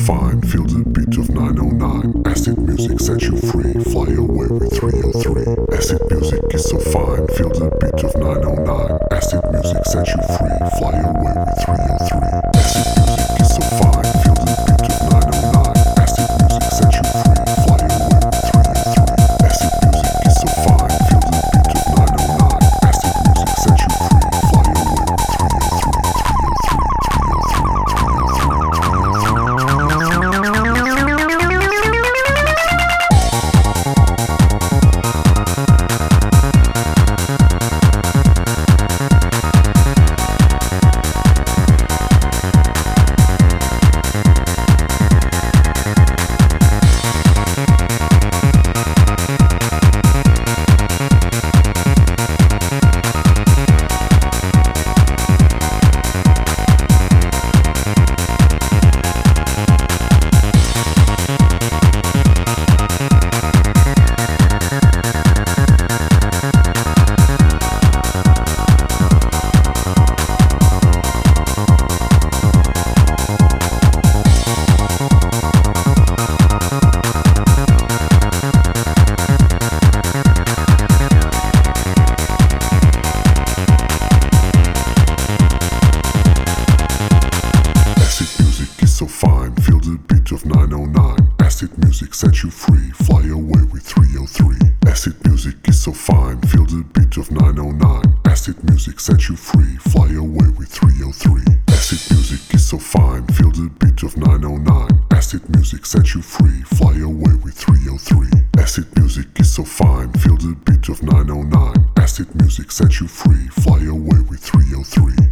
fine, feel the beat of 909. Acid music set you free, fly away with 303. Acid music is so fine, feel the beat of 909. Acid music set you free, fly away with 303. Acid music is so fine, feel the beat of 909. Acid music set you free, fly away with 303. Acid music is so fine, feel the beat of 909. Acid music set you free, fly away with 909. Acid music set you free, fly away with 303. Acid music is so fine, feel the beat of 909. Acid music set you free, fly away with 303. Acid music is so fine, feel the beat of 909. Acid music set you free, fly away with 303. Acid music is so fine, feel the beat of 909. Acid music set you free, fly away with 303.